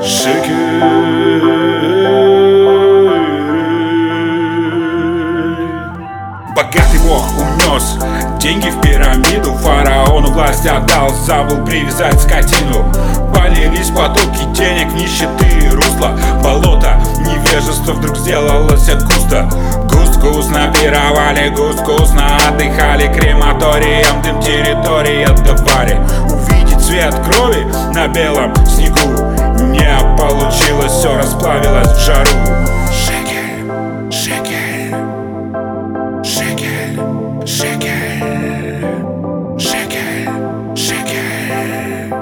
Богатый бог унес деньги в пирамиду, фараону власть отдал, забыл привязать скотину. Полились потоки денег в нищеты русла, болото невежества вдруг сделалось густо. Гусь-вкусно пировали, гусь-вкусно отдыхали, крематорием дым, территория твари. Увидеть цвет крови на белом снегу не получилось, все расплавилось в жару. Шекель, шекель, шекель, шекель, шекель, шекель,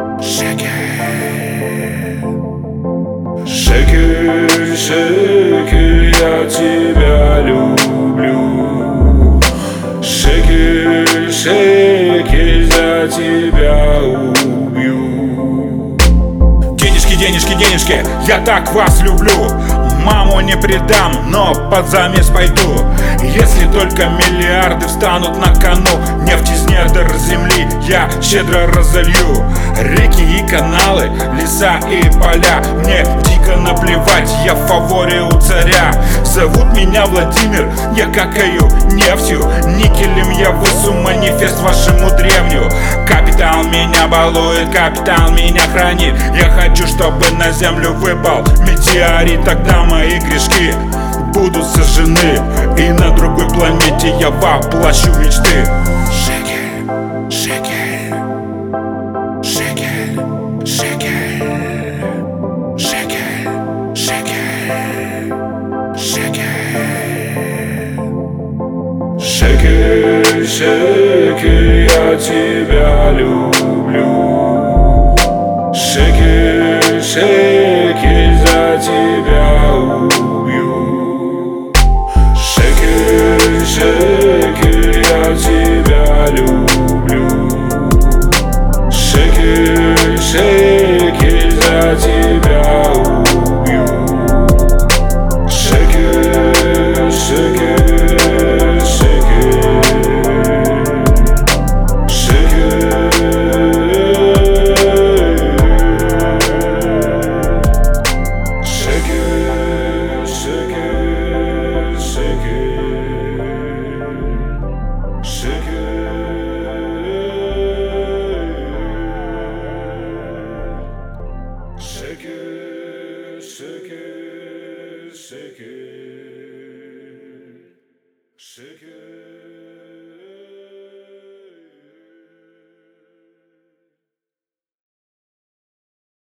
шекель. Шекель, шекель, я тебя люблю. Шекель, шекель, за тебя убью. Денежки, денежки, денежки, я так вас люблю. Маму не предам, но под замес пойду. Если только миллиарды встанут на кону, нефть из недр земли я щедро разолью. Реки и каналы, леса и поля, мне дико наплевать, я в фаворе у царя. Зовут меня Владимир, я какаю нефтью, никелем я высу манифест вашему древню. Капитал меня балует, капитал меня хранит. Я хочу, чтобы на землю выпал метеорит, тогда мои грешки будут сожжены, и на другой планете я воплощу мечты. Шекель, шекель, шекель, шекель, шекель, шекель, шекель. Шекель, шекель, я тебя люблю. Шекель, шекель, за тебя убью. Шекель, шекель, я тебя люблю. Шекель, шекель, за тебя убью. Шекель, шекель, шекель, шекель, шекель, шекель, шекель, шекель.